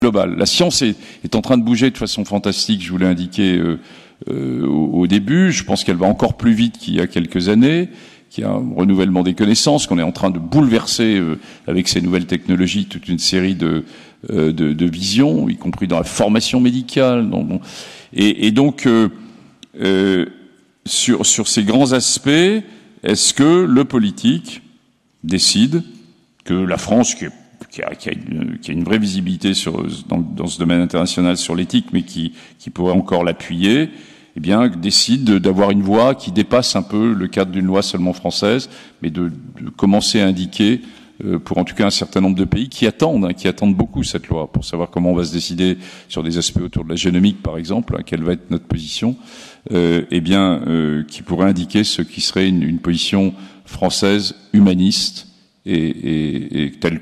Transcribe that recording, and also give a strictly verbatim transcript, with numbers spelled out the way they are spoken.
global. La science est, est en train de bouger de façon fantastique, je vous l'ai indiqué euh, euh, au, au début. Je pense qu'elle va encore plus vite qu'il y a quelques années, qu'il y a un renouvellement des connaissances, qu'on est en train de bouleverser euh, avec ces nouvelles technologies toute une série de, euh, de, de visions, y compris dans la formation médicale. Dans, bon. et, et donc, euh, euh, sur, sur ces grands aspects, est-ce que le politique décide que la France, qui est Qui a, qui, a une, qui a une vraie visibilité sur, dans, dans ce domaine international sur l'éthique, mais qui, qui pourrait encore l'appuyer, eh bien, décide d'avoir une voix qui dépasse un peu le cadre d'une loi seulement française, mais de, de commencer à indiquer, euh, pour en tout cas un certain nombre de pays qui attendent, hein, qui attendent beaucoup cette loi, pour savoir comment on va se décider sur des aspects autour de la génomique, par exemple, hein, quelle va être notre position, euh, eh bien, euh, qui pourrait indiquer ce qui serait une, une position française humaniste et, et, et telle